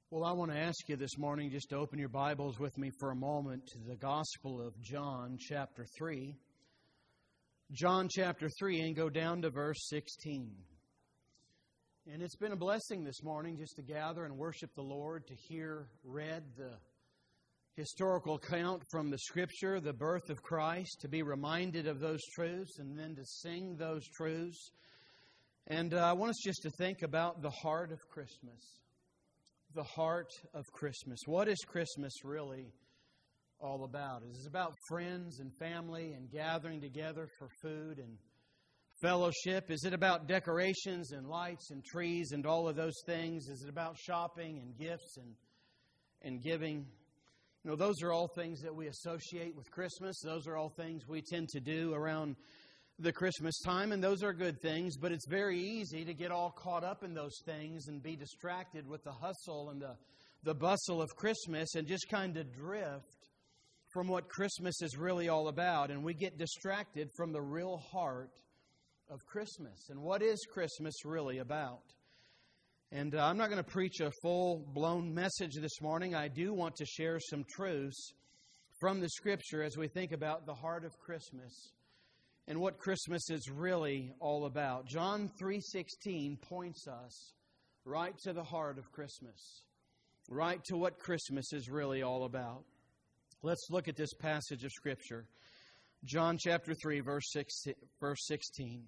Well, I want to ask you this morning just to open your Bibles with me for a moment to the Gospel of John, chapter 3. John, chapter 3, and go down to verse 16. And it's been a blessing this morning just to gather and worship the Lord, to hear read the historical account from the Scripture, the birth of Christ, to be reminded of those truths, and then to sing those truths. And I want us just to think about the heart of Christmas. The heart of Christmas. What is Christmas really all about? Is it about friends and family and gathering together for food and fellowship? Is it about decorations and lights and trees and all of those things? Is it about shopping and gifts and giving? You know, those are all things that we associate with Christmas. Those are all things we tend to do around the Christmas time, and those are good things, but it's very easy to get all caught up in those things and be distracted with the hustle and the bustle of Christmas and just kind of drift from what Christmas is really all about. And we get distracted from the real heart of Christmas. And what is Christmas really about? And I'm not going to preach a full-blown message this morning. I do want to share some truths from the Scripture as we think about the heart of Christmas and what Christmas is really all about. John 3:16 points us right to the heart of Christmas, right to what Christmas is really all about. Let's look at this passage of Scripture. John chapter 3, verse 16.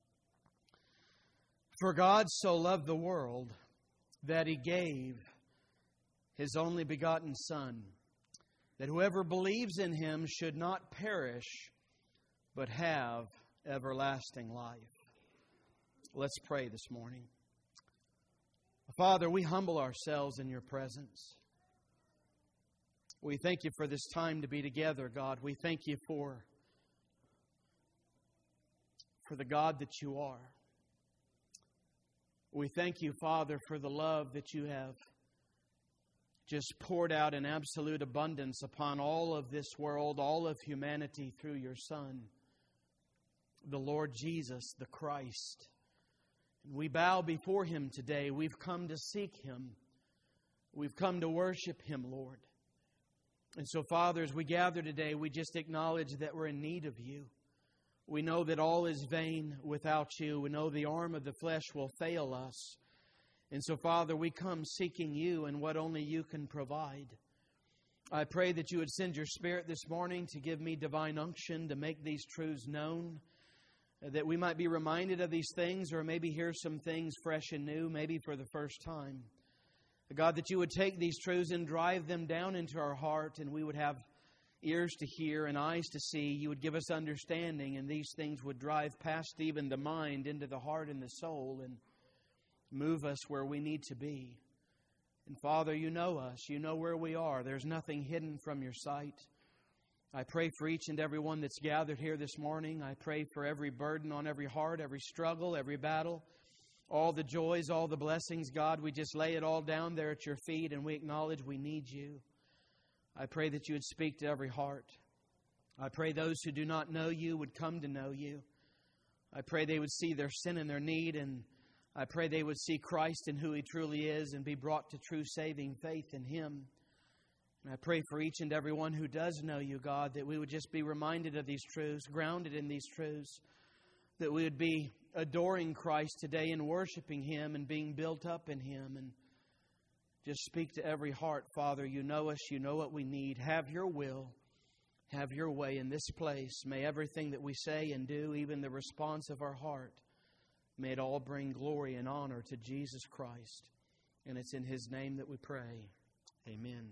For God so loved the world that He gave His only begotten Son, that whoever believes in Him should not perish, but have everlasting life. Let's pray this morning. Father, we humble ourselves in Your presence. We thank You for this time to be together, God. We thank You for the God that You are. We thank You, Father, for the love that You have just poured out in absolute abundance upon all of this world, all of humanity through Your Son, the Lord Jesus, the Christ. We bow before Him today. We've come to seek Him. We've come to worship Him, Lord. And so, Father, as we gather today, we just acknowledge that we're in need of You. We know that all is vain without You. We know the arm of the flesh will fail us. And so, Father, we come seeking You and what only You can provide. I pray that You would send Your Spirit this morning to give me divine unction to make these truths known, that we might be reminded of these things, or maybe hear some things fresh and new, maybe for the first time. God, that You would take these truths and drive them down into our heart, and we would have ears to hear and eyes to see. You would give us understanding, and these things would drive past even the mind into the heart and the soul and move us where we need to be. And Father, You know us. You know where we are. There's nothing hidden from Your sight. I pray for each and every one that's gathered here this morning. I pray for every burden on every heart, every struggle, every battle, all the joys, all the blessings. God, we just lay it all down there at Your feet, and we acknowledge we need You. I pray that You would speak to every heart. I pray those who do not know You would come to know You. I pray they would see their sin and their need, and I pray they would see Christ and who He truly is and be brought to true saving faith in Him. And I pray for each and every one who does know You, God, that we would just be reminded of these truths, grounded in these truths, that we would be adoring Christ today and worshiping Him and being built up in Him. And just speak to every heart, Father. You know us. You know what we need. Have Your will. Have Your way in this place. May everything that we say and do, even the response of our heart, may it all bring glory and honor to Jesus Christ. And it's in His name that we pray. Amen.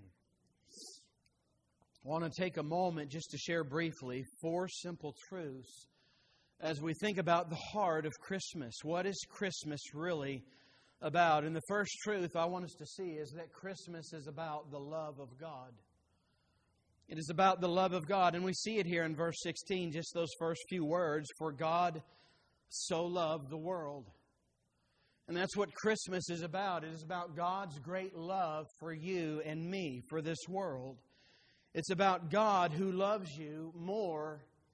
I want to take a moment just to share briefly 4 simple truths as we think about the heart of Christmas. What is Christmas really about? And the first truth I want us to see is that Christmas is about the love of God. It is about the love of God. And we see it here in verse 16, just those first few words. For God so loved the world. And that's what Christmas is about. It is about God's great love for you and me, for this world. It's about God who loves you more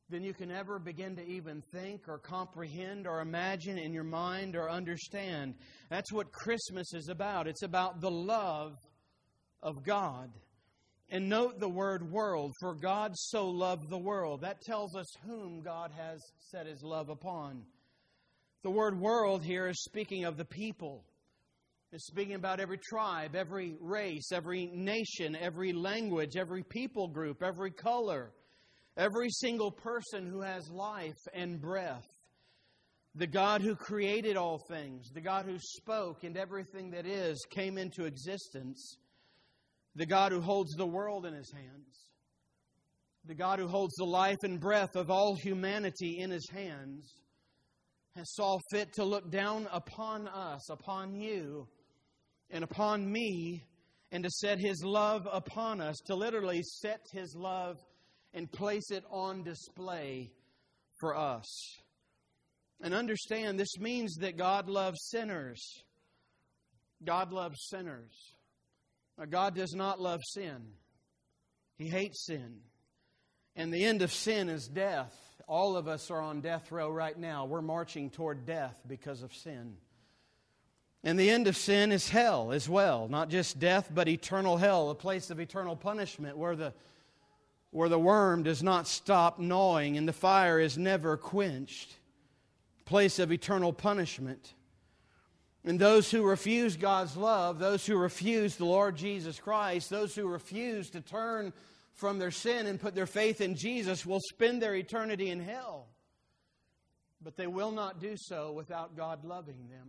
than you can ever begin to even think or comprehend or imagine in your mind or understand. That's what Christmas is about. It's about the love of God. And note the word world, for God so loved the world. That tells us whom God has set His love upon. The word world here is speaking of the people. It's speaking about every tribe, every race, every nation, every language, every people group, every color, every single person who has life and breath. The God who created all things, the God who spoke and everything that is came into existence. The God who holds the world in His hands. The God who holds the life and breath of all humanity in His hands has saw fit to look down upon us, upon you, and upon me, and to set His love upon us, to literally set His love and place it on display for us. And understand, this means that God loves sinners. God loves sinners. Now, God does not love sin. He hates sin. And the end of sin is death. All of us are on death row right now. We're marching toward death because of sin. And the end of sin is hell as well. Not just death, but eternal hell, a place of eternal punishment where the worm does not stop gnawing and the fire is never quenched. Place of eternal punishment. And those who refuse God's love, those who refuse the Lord Jesus Christ, those who refuse to turn from their sin and put their faith in Jesus will spend their eternity in hell. But they will not do so without God loving them.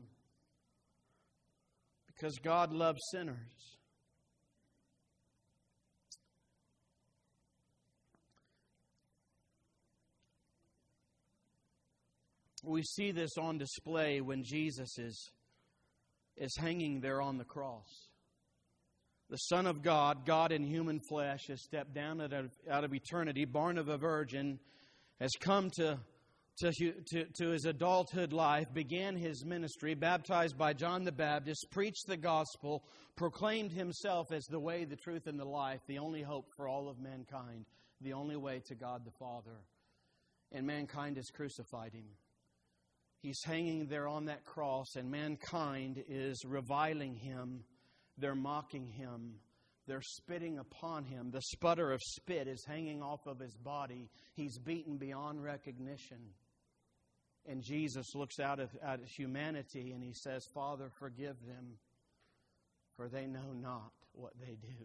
Because God loves sinners. We see this on display when Jesus is hanging there on the cross. The Son of God, God in human flesh, has stepped down out of eternity, born of a virgin, has come to his adulthood life, began His ministry, baptized by John the Baptist, preached the gospel, proclaimed Himself as the way, the truth, and the life, the only hope for all of mankind, the only way to God the Father. And mankind has crucified Him. He's hanging there on that cross, and mankind is reviling Him. They're mocking Him. They're spitting upon Him. The sputter of spit is hanging off of His body. He's beaten beyond recognition. And Jesus looks out at humanity and He says, Father, forgive them, for they know not what they do.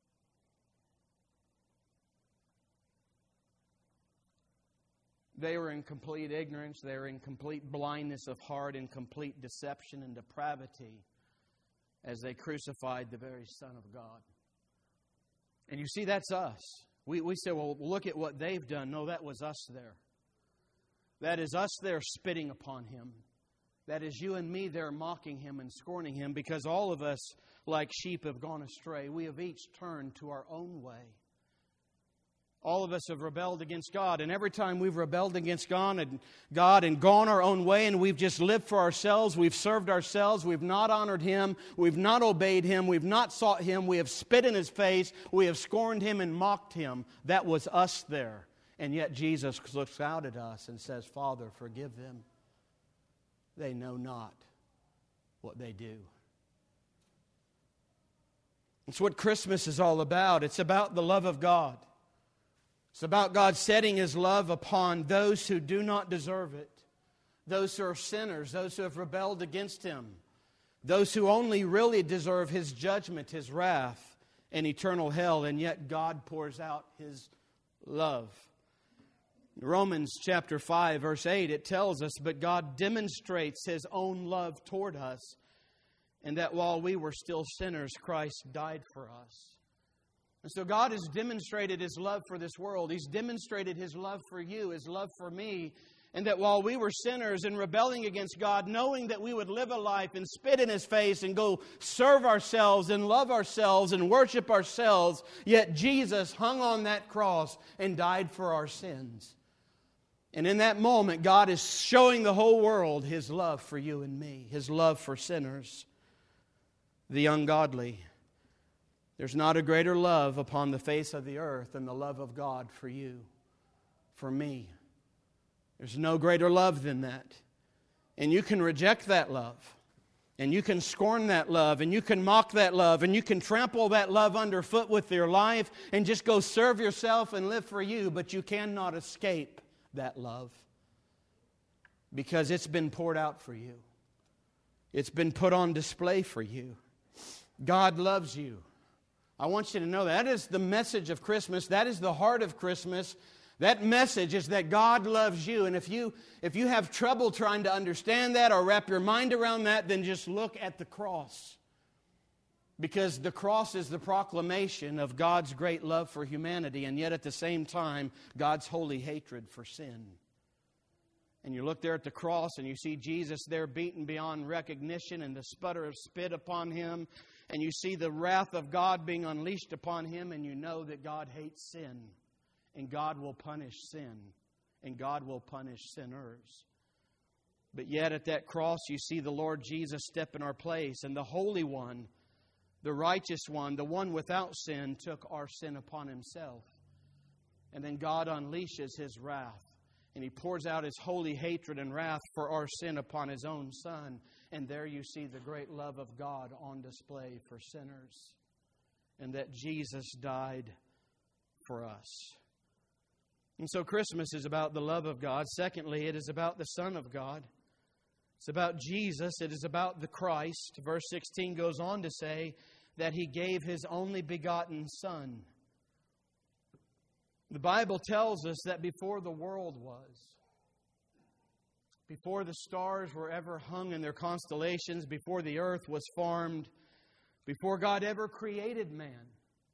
They were in complete ignorance. They were in complete blindness of heart and complete deception and depravity as they crucified the very Son of God. And you see, that's us. We say, well, look at what they've done. No, that was us there. That is us there spitting upon Him. That is you and me there mocking Him and scorning Him, because all of us, like sheep, have gone astray. We have each turned to our own way. All of us have rebelled against God. And every time we've rebelled against God and gone our own way and we've just lived for ourselves, we've served ourselves, we've not honored Him, we've not obeyed Him, we've not sought Him, we have spit in His face, we have scorned Him and mocked Him. That was us there. And yet Jesus looks out at us and says, Father, forgive them. They know not what they do. It's what Christmas is all about. It's about the love of God. It's about God setting His love upon those who do not deserve it. Those who are sinners, those who have rebelled against Him. Those who only really deserve His judgment, His wrath, and eternal hell. And yet God pours out His love. Romans chapter 5, verse 8, it tells us, but God demonstrates His own love toward us, and that while we were still sinners, Christ died for us. And so God has demonstrated His love for this world. He's demonstrated His love for you, His love for me. And that while we were sinners and rebelling against God, knowing that we would live a life and spit in His face and go serve ourselves and love ourselves and worship ourselves, yet Jesus hung on that cross and died for our sins. And in that moment, God is showing the whole world His love for you and me, His love for sinners, the ungodly. There's not a greater love upon the face of the earth than the love of God for you, for me, There's no greater love than that. And you can reject that love. And you can scorn that love. And you can mock that love. And you can trample that love underfoot with your life and just go serve yourself and live for you. But you cannot escape that love. Because it's been poured out for you. It's been put on display for you. God loves you. I want you to know that. That is the message of Christmas. That is the heart of Christmas. That message is that God loves you. And if you have trouble trying to understand that or wrap your mind around that, then just look at the cross. Because the cross is the proclamation of God's great love for humanity, and yet at the same time, God's holy hatred for sin. And you look there at the cross and you see Jesus there beaten beyond recognition and the sputter of spit upon Him. And you see the wrath of God being unleashed upon Him, and you know that God hates sin. And God will punish sin. And God will punish sinners. But yet at that cross you see the Lord Jesus step in our place. And the Holy One, the righteous One, the one without sin, took our sin upon Himself. And then God unleashes His wrath. And He pours out His holy hatred and wrath for our sin upon His own Son. And there you see the great love of God on display for sinners. And that Jesus died for us. And so Christmas is about the love of God. Secondly, it is about the Son of God. It's about Jesus. It is about the Christ. Verse 16 goes on to say that He gave His only begotten Son. The Bible tells us that before the world was, before the stars were ever hung in their constellations, before the earth was formed, before God ever created man,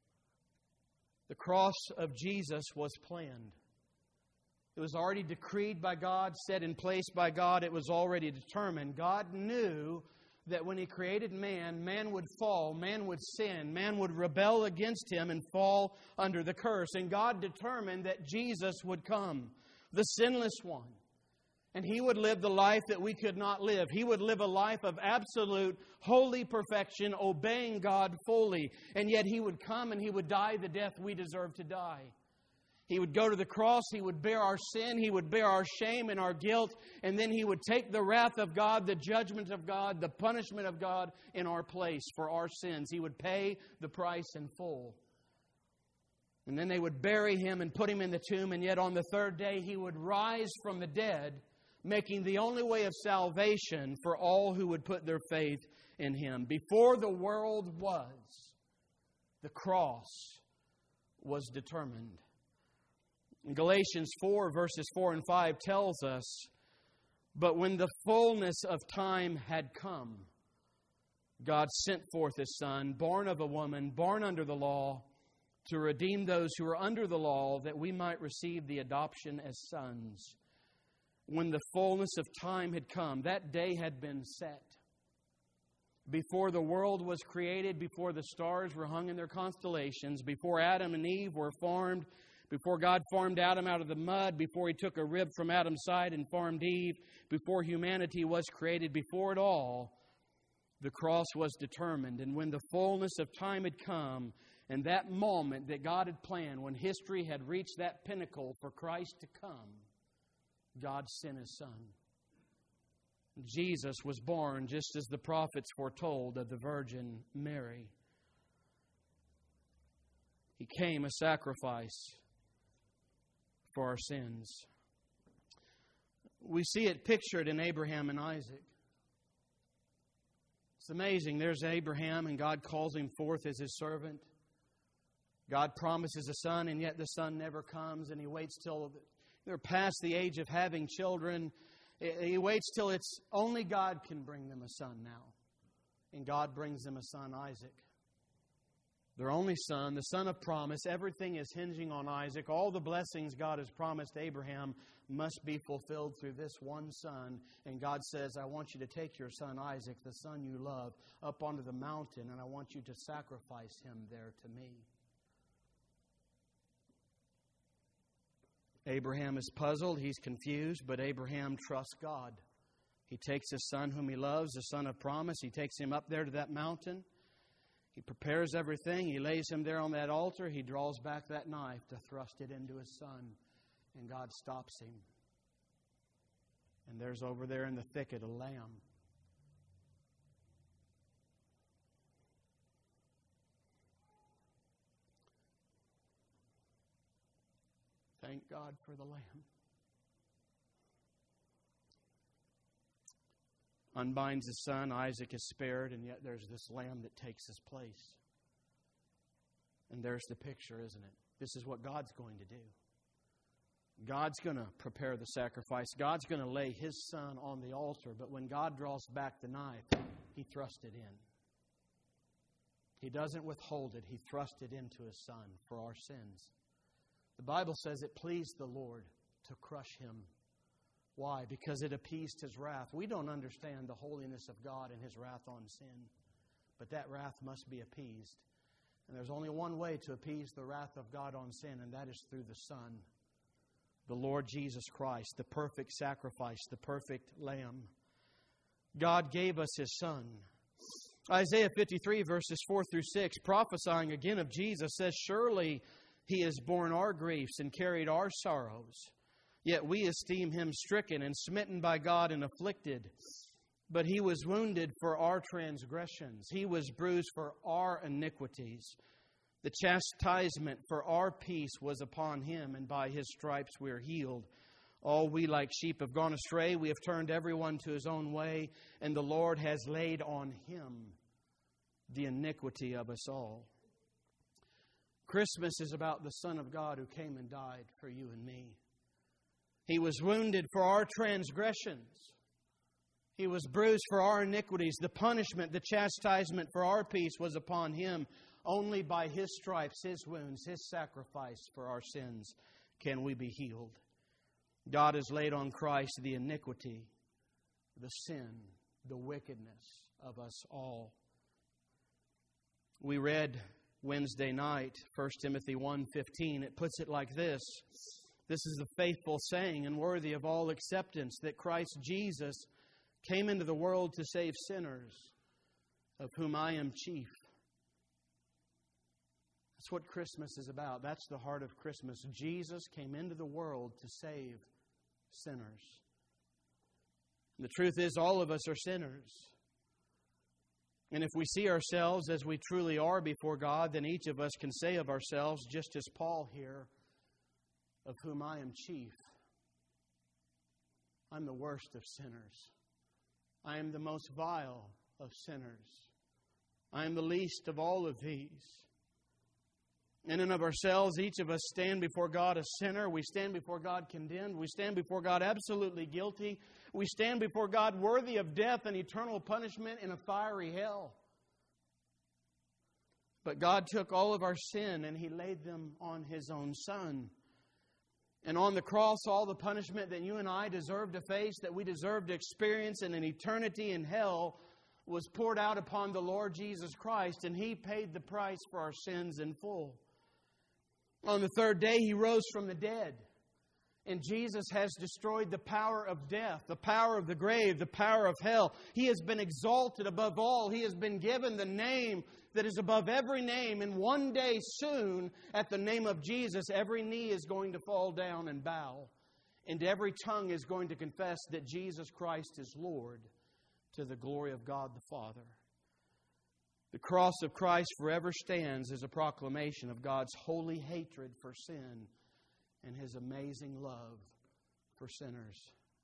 the cross of Jesus was planned. It was already decreed by God, set in place by God. It was already determined. God knew that when He created man, man would fall, man would sin, man would rebel against Him and fall under the curse. And God determined that Jesus would come, the sinless one. And He would live the life that we could not live. He would live a life of absolute, holy perfection, obeying God fully. And yet He would come and He would die the death we deserve to die. He would go to the cross, He would bear our sin, He would bear our shame and our guilt, and then He would take the wrath of God, the judgment of God, the punishment of God in our place for our sins. He would pay the price in full. And then they would bury Him and put Him in the tomb, and yet on the third day He would rise from the dead, making the only way of salvation for all who would put their faith in Him. Before the world was, the cross was determined. In Galatians 4, verses 4 and 5 tells us, "But when the fullness of time had come, God sent forth His Son, born of a woman, born under the law, to redeem those who are under the law, that we might receive the adoption as sons." When the fullness of time had come, that day had been set. Before the world was created, before the stars were hung in their constellations, before Adam and Eve were formed, before God formed Adam out of the mud, before He took a rib from Adam's side and formed Eve, before humanity was created, before it all, the cross was determined. And when the fullness of time had come, and that moment that God had planned, when history had reached that pinnacle for Christ to come, God sent His Son. Jesus was born just as the prophets foretold of the Virgin Mary. He came a sacrifice for our sins. We see it pictured in Abraham and Isaac. It's amazing. There's Abraham, and God calls him forth as His servant. God promises a son, and yet the son never comes, and He waits till they're past the age of having children. He waits till it's only God can bring them a son now. And God brings them a son, Isaac. Their only son, the son of promise. Everything is hinging on Isaac. All the blessings God has promised Abraham must be fulfilled through this one son. And God says, I want you to take your son Isaac, the son you love, up onto the mountain, and I want you to sacrifice him there to me. Abraham is puzzled. He's confused, but Abraham trusts God. He takes his son whom he loves, the son of promise. He takes him up there to that mountain. He prepares everything. He lays him there on that altar. He draws back that knife to thrust it into his son. And God stops him. And there's over there in the thicket a lamb. Thank God for the lamb. Unbinds his son, Isaac is spared, and yet there's this lamb that takes his place. And there's the picture, isn't it? This is what God's going to do. God's going to prepare the sacrifice. God's going to lay His Son on the altar. But when God draws back the knife, He thrusts it in. He doesn't withhold it. He thrusts it into His Son for our sins. The Bible says it pleased the Lord to crush Him. Why? Because it appeased His wrath. We don't understand the holiness of God and His wrath on sin. But that wrath must be appeased. And there's only one way to appease the wrath of God on sin, and that is through the Son, the Lord Jesus Christ, the perfect sacrifice, the perfect Lamb. God gave us His Son. Isaiah 53 verses 4 through 6, prophesying again of Jesus, says, "Surely He has borne our griefs and carried our sorrows. Yet we esteem Him stricken and smitten by God and afflicted. But He was wounded for our transgressions. He was bruised for our iniquities. The chastisement for our peace was upon Him, and by His stripes we are healed. All we like sheep have gone astray. We have turned everyone to his own way, and the Lord has laid on Him the iniquity of us all." Christmas is about the Son of God who came and died for you and me. He was wounded for our transgressions. He was bruised for our iniquities. The punishment, the chastisement for our peace was upon Him. Only by His stripes, His wounds, His sacrifice for our sins can we be healed. God has laid on Christ the iniquity, the sin, the wickedness of us all. We read Wednesday night, 1 Timothy 1:15. It puts it like this. "This is the faithful saying and worthy of all acceptance, that Christ Jesus came into the world to save sinners, of whom I am chief." That's what Christmas is about. That's the heart of Christmas. Jesus came into the world to save sinners. And the truth is, all of us are sinners. And if we see ourselves as we truly are before God, then each of us can say of ourselves, just as Paul here, "Of whom I am chief." I'm the worst of sinners. I am the most vile of sinners. I am the least of all of these. In and of ourselves, each of us stand before God a sinner. We stand before God condemned. We stand before God absolutely guilty. We stand before God worthy of death and eternal punishment in a fiery hell. But God took all of our sin and He laid them on His own Son. And on the cross, all the punishment that you and I deserve to face, that we deserve to experience in an eternity in hell, was poured out upon the Lord Jesus Christ, and He paid the price for our sins in full. On the third day, He rose from the dead. And Jesus has destroyed the power of death, the power of the grave, the power of hell. He has been exalted above all. He has been given the name that is above every name. And one day soon, at the name of Jesus, every knee is going to fall down and bow. And every tongue is going to confess that Jesus Christ is Lord, to the glory of God the Father. The cross of Christ forever stands as a proclamation of God's holy hatred for sin and His amazing love for sinners.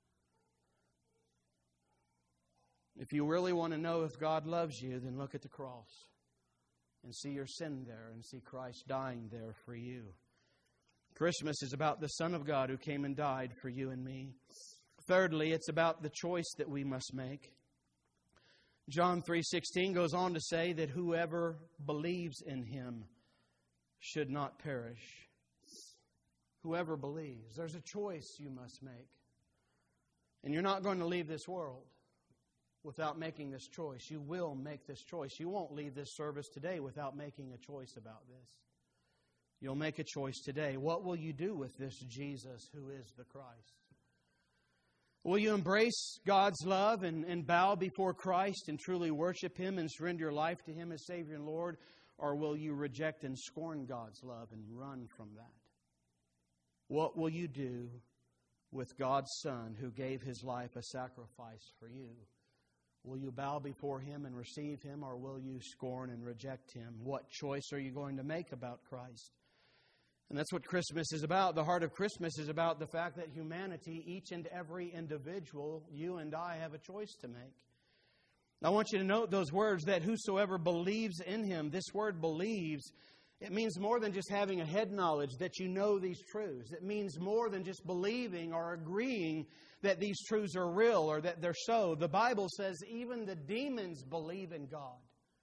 If you really want to know if God loves you, then look at the cross and see your sin there and see Christ dying there for you. Christmas is about the Son of God who came and died for you and me. Thirdly, it's about the choice that we must make. John 3:16 goes on to say that whoever believes in Him should not perish. Whoever believes. There's a choice you must make. And you're not going to leave this world without making this choice. You will make this choice. You won't leave this service today without making a choice about this. You'll make a choice today. What will you do with this Jesus who is the Christ? Will you embrace God's love and bow before Christ and truly worship Him and surrender your life to Him as Savior and Lord? Or will you reject and scorn God's love and run from that? What will you do with God's Son who gave His life a sacrifice for you? Will you bow before Him and receive Him, or will you scorn and reject Him? What choice are you going to make about Christ? And that's what Christmas is about. The heart of Christmas is about the fact that humanity, each and every individual, you and I, have a choice to make. I want you to note those words, that whosoever believes in Him. This word believes, it means more than just having a head knowledge that you know these truths. It means more than just believing or agreeing that these truths are real or that they're so. The Bible says even the demons believe in God.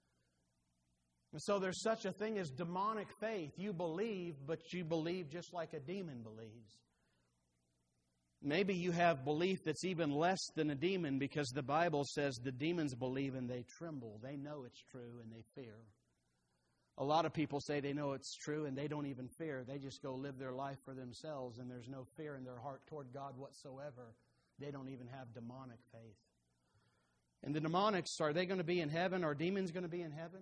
And so there's such a thing as demonic faith. You believe, but you believe just like a demon believes. Maybe you have belief that's even less than a demon, because the Bible says the demons believe and they tremble. They know it's true and they fear. A lot of people say they know it's true and they don't even fear. They just go live their life for themselves, and there's no fear in their heart toward God whatsoever. They don't even have demonic faith. And the demonics, are they going to be in heaven? Are demons going to be in heaven?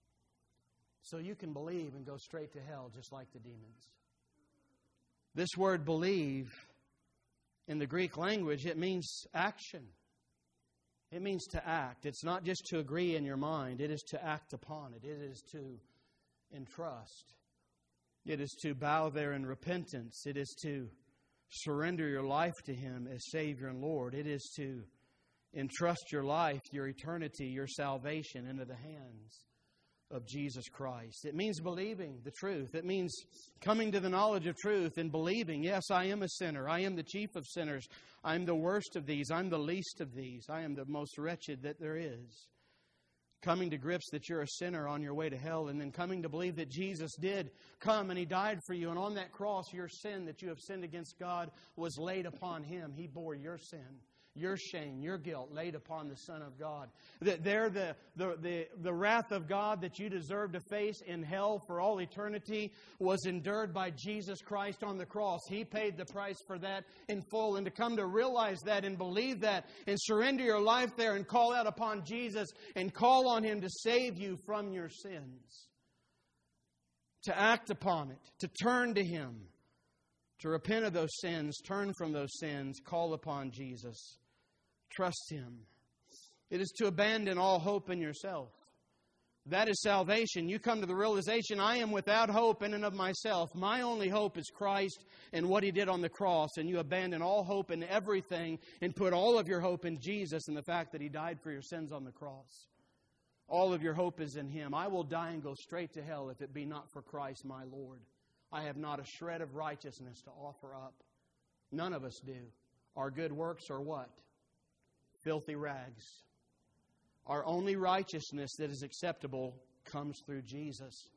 So you can believe and go straight to hell just like the demons. This word believe, in the Greek language, it means action. It means to act. It's not just to agree in your mind. It is to act upon it. It is to entrust. It is to bow there in repentance. It is to surrender your life to Him as Savior and Lord. It is to entrust your life, your eternity, your salvation into the hands of Jesus Christ. It means believing the truth. It means coming to the knowledge of truth and believing, yes, I am a sinner. I am the chief of sinners. I'm the worst of these. I'm the least of these. I am the most wretched that there is. Coming to grips that you're a sinner on your way to hell, and then coming to believe that Jesus did come and He died for you. And on that cross, your sin that you have sinned against God was laid upon Him. He bore your sin, your shame, your guilt laid upon the Son of God. That there, the wrath of God that you deserve to face in hell for all eternity was endured by Jesus Christ on the cross. He paid the price for that in full. And to come to realize that and believe that and surrender your life there and call out upon Jesus and call on Him to save you from your sins. To act upon it, to turn to Him, to repent of those sins, turn from those sins, call upon Jesus. Trust Him. It is to abandon all hope in yourself. That is salvation. You come to the realization, I am without hope in and of myself. My only hope is Christ and what He did on the cross. And you abandon all hope in everything and put all of your hope in Jesus and the fact that He died for your sins on the cross. All of your hope is in Him. I will die and go straight to hell if it be not for Christ my Lord. I have not a shred of righteousness to offer up. None of us do. Our good works are what? Filthy rags. Our only righteousness that is acceptable comes through Jesus.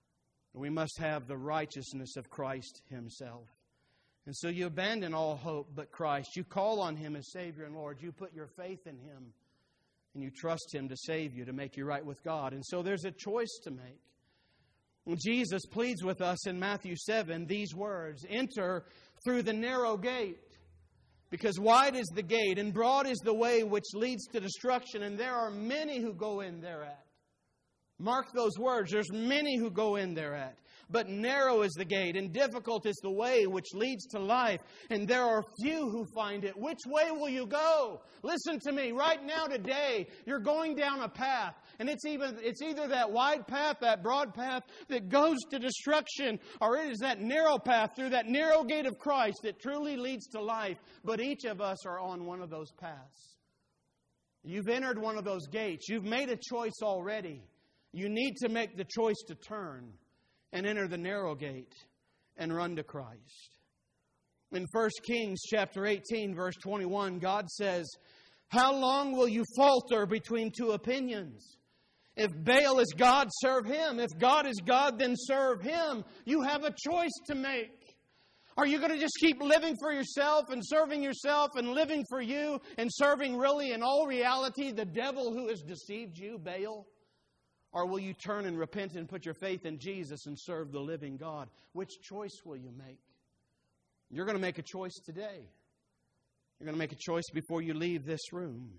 We must have the righteousness of Christ Himself. And so you abandon all hope but Christ. You call on Him as Savior and Lord. You put your faith in Him. And you trust Him to save you, to make you right with God. And so there's a choice to make. When Jesus pleads with us in Matthew 7, these words, enter through the narrow gate. Because wide is the gate and broad is the way which leads to destruction, and there are many who go in thereat. Mark those words. There's many who go in thereat. But narrow is the gate and difficult is the way which leads to life, and there are few who find it. Which way will you go? Listen to me. Right now, today, you're going down a path. And it's either that wide path, that broad path that goes to destruction, or it is that narrow path through that narrow gate of Christ that truly leads to life. But each of us are on one of those paths. You've entered one of those gates. You've made a choice already. You need to make the choice to turn and enter the narrow gate and run to Christ. In 1 Kings chapter 18, verse 21, God says, how long will you falter between two opinions? If Baal is God, serve him. If God is God, then serve Him. You have a choice to make. Are you going to just keep living for yourself and living for you and serving really in all reality the devil who has deceived you, Baal? Or will you turn and repent and put your faith in Jesus and serve the living God? Which choice will you make? You're going to make a choice today. You're going to make a choice before you leave this room.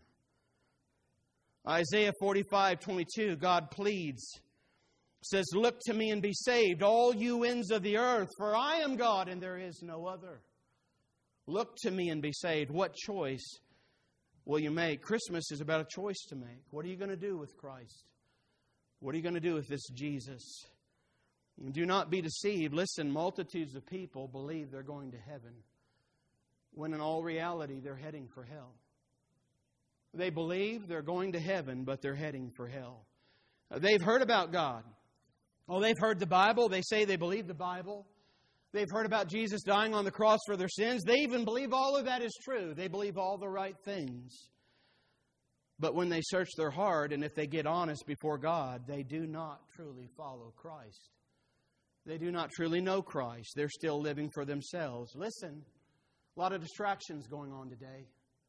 Isaiah 45:22, God pleads, says, look to me and be saved, all you ends of the earth, for I am God and there is no other. Look to me and be saved. What choice will you make? Christmas is about a choice to make. What are you going to do with Christ? What are you going to do with this Jesus? Do not be deceived. Listen, multitudes of people believe they're going to heaven, when in all reality they're heading for hell. They believe they're going to heaven, but they're heading for hell. They've heard about God. Oh, they've heard the Bible. They say they believe the Bible. They've heard about Jesus dying on the cross for their sins. They even believe all of that is true. They believe all the right things. But when they search their heart, and if they get honest before God, they do not truly follow Christ. They do not truly know Christ. They're still living for themselves. Listen, a lot of distractions going on today.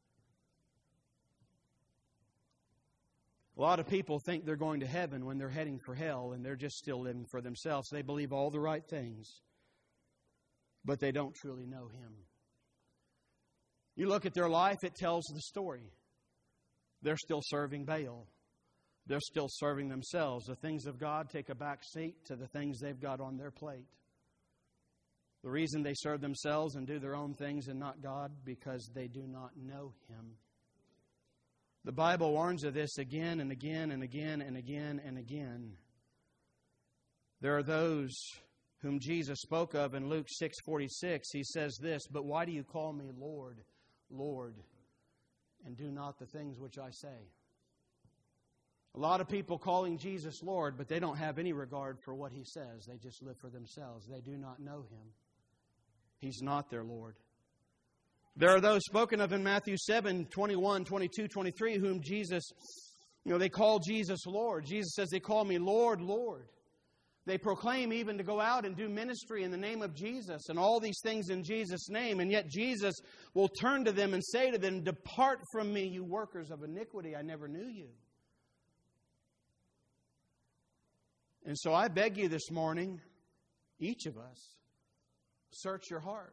A lot of people think they're going to heaven when they're heading for hell, and they're just still living for themselves. They believe all the right things, but they don't truly know Him. You look at their life, it tells the story. They're still serving Baal. They're still serving themselves. The things of God take a back seat to the things they've got on their plate. The reason they serve themselves and do their own things and not God, because they do not know Him. The Bible warns of this again and again and again and again and again. There are those whom Jesus spoke of in Luke 6:46. He says this, "But why do you call me Lord, Lord, and do not the things which I say?" A lot of people calling Jesus Lord, but they don't have any regard for what He says. They just live for themselves. They do not know Him. He's not their Lord. There are those spoken of in Matthew 7:21, 22, 23, whom Jesus, they call Jesus Lord. Jesus says, "They call me Lord, Lord." They proclaim even to go out and do ministry in the name of Jesus and all these things in Jesus' name. And yet Jesus will turn to them and say to them, "Depart from me, you workers of iniquity. I never knew you." And so I beg you this morning, each of us, search your heart.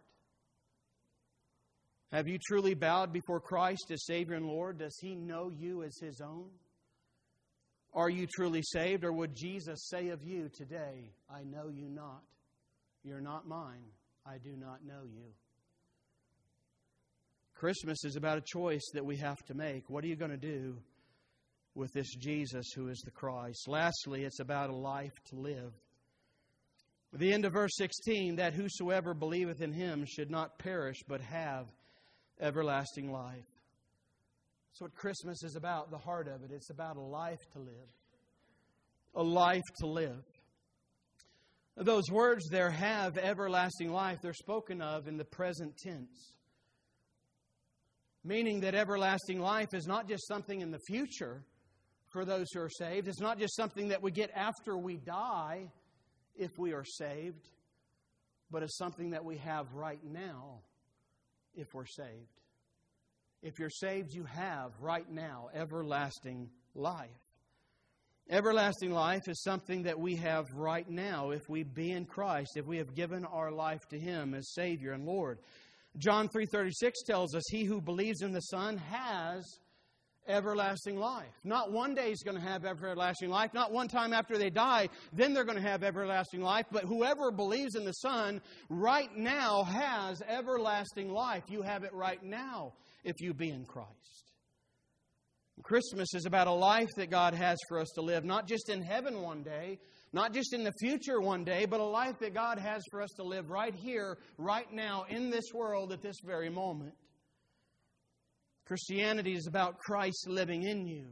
Have you truly bowed before Christ as Savior and Lord? Does He know you as His own? Are you truly saved? Or would Jesus say of you today, "I know you not. You're not mine. I do not know you." Christmas is about a choice that we have to make. What are you going to do with this Jesus who is the Christ? Lastly, it's about a life to live. At the end of verse 16, "That whosoever believeth in Him should not perish, but have everlasting life." That's what Christmas is about, the heart of it. It's about a life to live. A life to live. Those words there, "have everlasting life," they're spoken of in the present tense. Meaning that everlasting life is not just something in the future for those who are saved. It's not just something that we get after we die if we are saved, but it's something that we have right now if we're saved. If you're saved, you have right now everlasting life. Everlasting life is something that we have right now if we be in Christ, if we have given our life to Him as Savior and Lord. John 3:36 tells us, "He who believes in the Son has everlasting life." Not one day is going to have everlasting life. Not one time after they die, then they're going to have everlasting life. But whoever believes in the Son right now has everlasting life. You have it right now if you be in Christ. Christmas is about a life that God has for us to live, not just in heaven one day, not just in the future one day, but a life that God has for us to live right here, right now, in this world at this very moment. Christianity is about Christ living in you.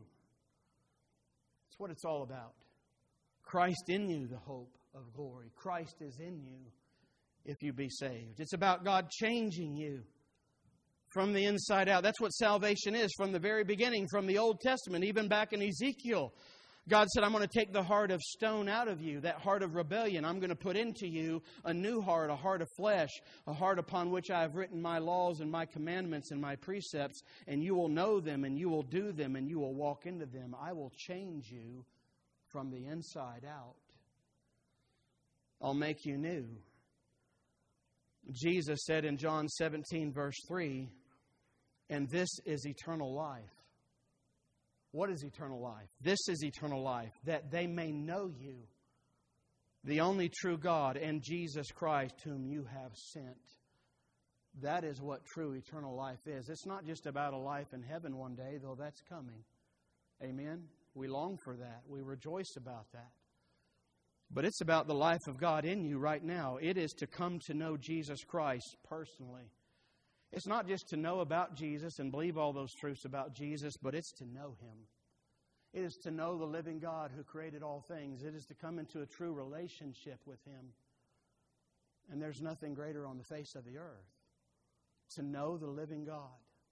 That's what it's all about. Christ in you, the hope of glory. Christ is in you if you be saved. It's about God changing you from the inside out. That's what salvation is from the very beginning, from the Old Testament, even back in Ezekiel. God said, "I'm going to take the heart of stone out of you, that heart of rebellion. I'm going to put into you a new heart, a heart of flesh, a heart upon which I have written my laws and my commandments and my precepts, and you will know them and you will do them and you will walk into them. I will change you from the inside out. I'll make you new." Jesus said in John 17, verse 3, "And this is eternal life." What is eternal life? This is eternal life, that they may know you, the only true God, and Jesus Christ, whom you have sent. That is what true eternal life is. It's not just about a life in heaven one day, though that's coming. Amen? We long for that. We rejoice about that. But it's about the life of God in you right now. It is to come to know Jesus Christ personally. It's not just to know about Jesus and believe all those truths about Jesus, but it's to know Him. It is to know the living God who created all things. It is to come into a true relationship with Him. And there's nothing greater on the face of the earth. To know the living God.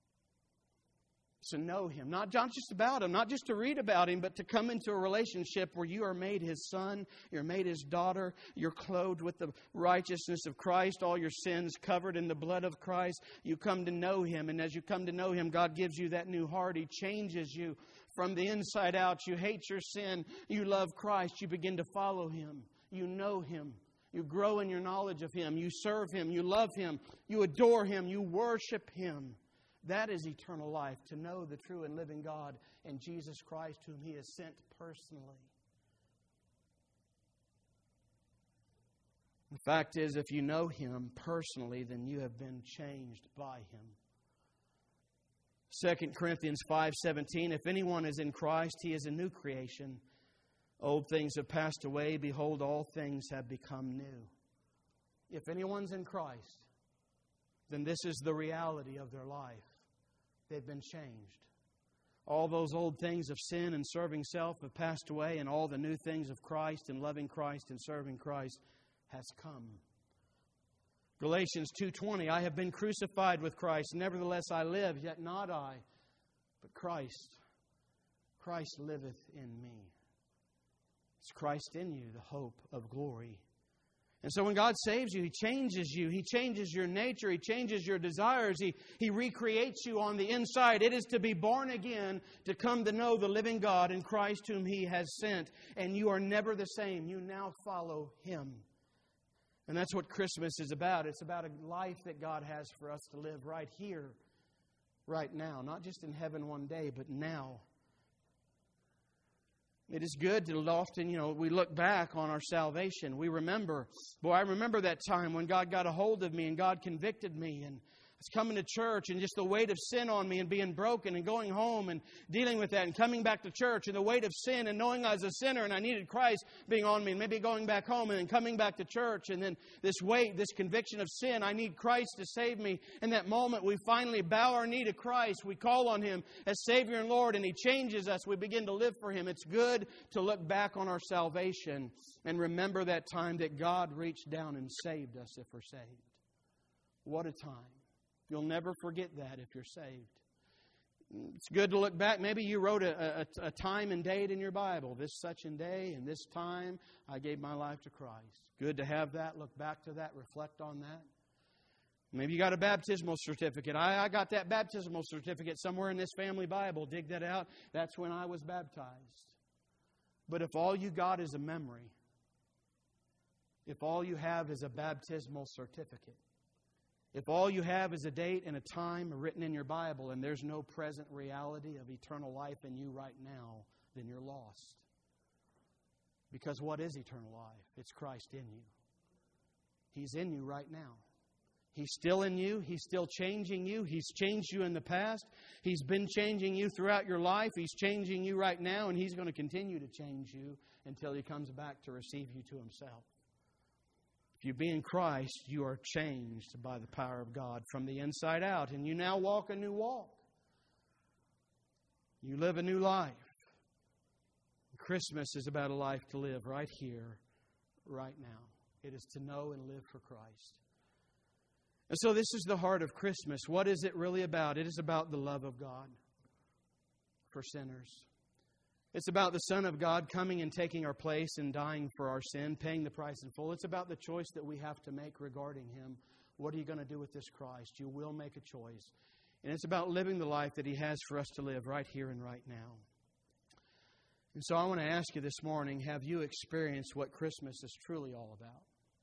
To know Him. Not just about Him, not just to read about Him, but to come into a relationship where you are made His son, you're made His daughter, you're clothed with the righteousness of Christ, all your sins covered in the blood of Christ. You come to know Him, and as you come to know Him, God gives you that new heart. He changes you from the inside out. You hate your sin. You love Christ. You begin to follow Him. You know Him. You grow in your knowledge of Him. You serve Him. You love Him. You adore Him. You worship Him. That is eternal life, to know the true and living God and Jesus Christ, whom He has sent personally. The fact is, if you know Him personally, then you have been changed by Him. 2 Corinthians 5:17, if anyone is in Christ, he is a new creation. Old things have passed away. Behold, all things have become new. If anyone's in Christ, then this is the reality of their life. They've been changed. All those old things of sin and serving self have passed away, and all the new things of Christ and loving Christ and serving Christ has come. Galatians 2:20, I have been crucified with Christ. Nevertheless I live, yet not I, but Christ. Christ liveth in me. It's Christ in you, the hope of glory. And so when God saves you, He changes you. He changes your nature. He changes your desires. He recreates you on the inside. It is to be born again, to come to know the living God in Christ whom He has sent. And you are never the same. You now follow Him. And that's what Christmas is about. It's about a life that God has for us to live right here, right now. Not just in heaven one day, but now. It is good to often, we look back on our salvation. We remember, I remember that time when God got a hold of me and God convicted me, and I was coming to church and just the weight of sin on me and being broken and going home and dealing with that and coming back to church and the weight of sin and knowing I was a sinner and I needed Christ being on me and maybe going back home and then coming back to church and then this weight, this conviction of sin. I need Christ to save me. In that moment, we finally bow our knee to Christ. We call on Him as Savior and Lord, and He changes us. We begin to live for Him. It's good to look back on our salvation and remember that time that God reached down and saved us if we're saved. What a time. You'll never forget that if you're saved. It's good to look back. Maybe you wrote a time and date in your Bible. This such and day and this time I gave my life to Christ. Good to have that. Look back to that. Reflect on that. Maybe you got a baptismal certificate. I got that baptismal certificate somewhere in this family Bible. Dig that out. That's when I was baptized. But if all you got is a memory, if all you have is a baptismal certificate, if all you have is a date and a time written in your Bible and there's no present reality of eternal life in you right now, then you're lost. Because what is eternal life? It's Christ in you. He's in you right now. He's still in you. He's still changing you. He's changed you in the past. He's been changing you throughout your life. He's changing you right now, and He's going to continue to change you until He comes back to receive you to Himself. If you be in Christ, you are changed by the power of God from the inside out, and you now walk a new walk. You live a new life. Christmas is about a life to live right here, right now. It is to know and live for Christ. And so this is the heart of Christmas. What is it really about? It is about the love of God for sinners. It's about the Son of God coming and taking our place and dying for our sin, paying the price in full. It's about the choice that we have to make regarding Him. What are you going to do with this Christ? You will make a choice. And it's about living the life that He has for us to live right here and right now. And so I want to ask you this morning, have you experienced what Christmas is truly all about?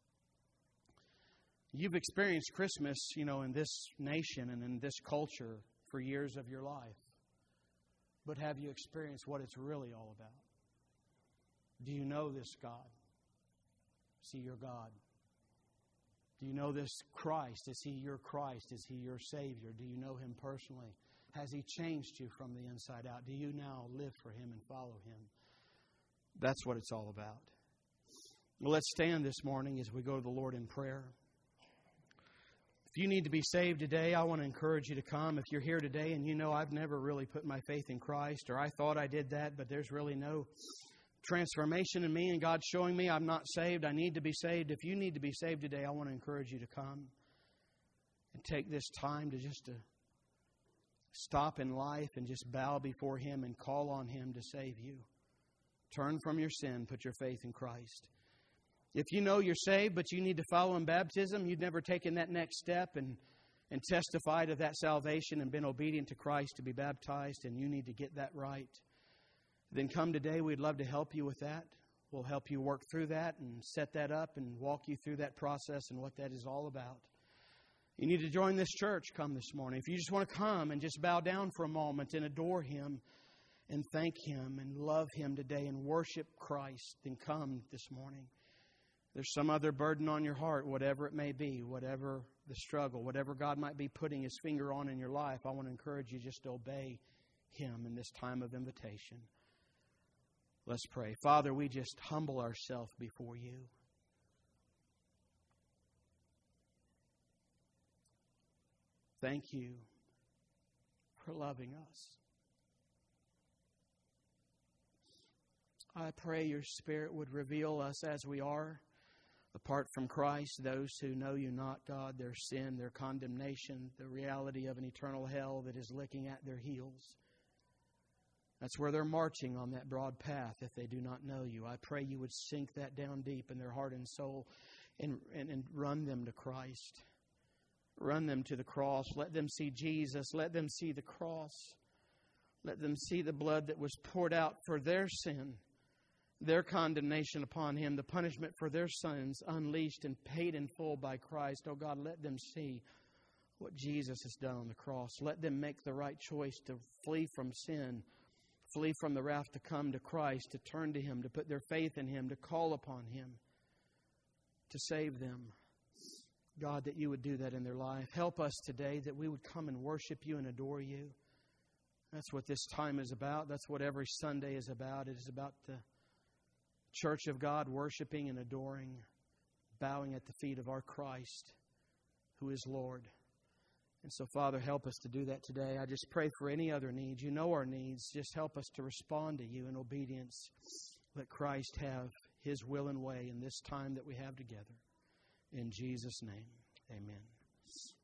You've experienced Christmas, in this nation and in this culture for years of your life. But have you experienced what it's really all about? Do you know this God? See your God. Do you know this Christ? Is He your Christ? Is He your Savior? Do you know Him personally? Has He changed you from the inside out? Do you now live for Him and follow Him? That's what it's all about. Well, let's stand this morning as we go to the Lord in prayer. If you need to be saved today, I want to encourage you to come. If you're here today and you know I've never really put my faith in Christ, or I thought I did that, but there's really no transformation in me and God's showing me I'm not saved, I need to be saved. If you need to be saved today, I want to encourage you to come and take this time to stop in life and just bow before Him and call on Him to save you. Turn from your sin, put your faith in Christ. If you know you're saved, but you need to follow in baptism, you've never taken that next step and testified of that salvation and been obedient to Christ to be baptized, and you need to get that right, then come today. We'd love to help you with that. We'll help you work through that and set that up and walk you through that process and what that is all about. You need to join this church, come this morning. If you just want to come and just bow down for a moment and adore Him and thank Him and love Him today and worship Christ, then come this morning. There's some other burden on your heart, whatever it may be, whatever the struggle, whatever God might be putting His finger on in your life, I want to encourage you just to obey Him in this time of invitation. Let's pray. Father, we just humble ourselves before You. Thank You for loving us. I pray Your Spirit would reveal us as we are. Apart from Christ, those who know You not, God, their sin, their condemnation, the reality of an eternal hell that is licking at their heels. That's where they're marching on that broad path if they do not know You. I pray You would sink that down deep in their heart and soul and run them to Christ. Run them to the cross. Let them see Jesus. Let them see the cross. Let them see the blood that was poured out for their sin, their condemnation upon Him, the punishment for their sins unleashed and paid in full by Christ. Oh God, let them see what Jesus has done on the cross. Let them make the right choice to flee from sin, flee from the wrath to come to Christ, to turn to Him, to put their faith in Him, to call upon Him, to save them. God, that You would do that in their life. Help us today that we would come and worship You and adore You. That's what this time is about. That's what every Sunday is about. It is about the Church of God worshiping and adoring, bowing at the feet of our Christ, who is Lord. And so, Father, help us to do that today. I just pray for any other needs. You know our needs. Just help us to respond to You in obedience. Let Christ have His will and way in this time that we have together. In Jesus' name, amen.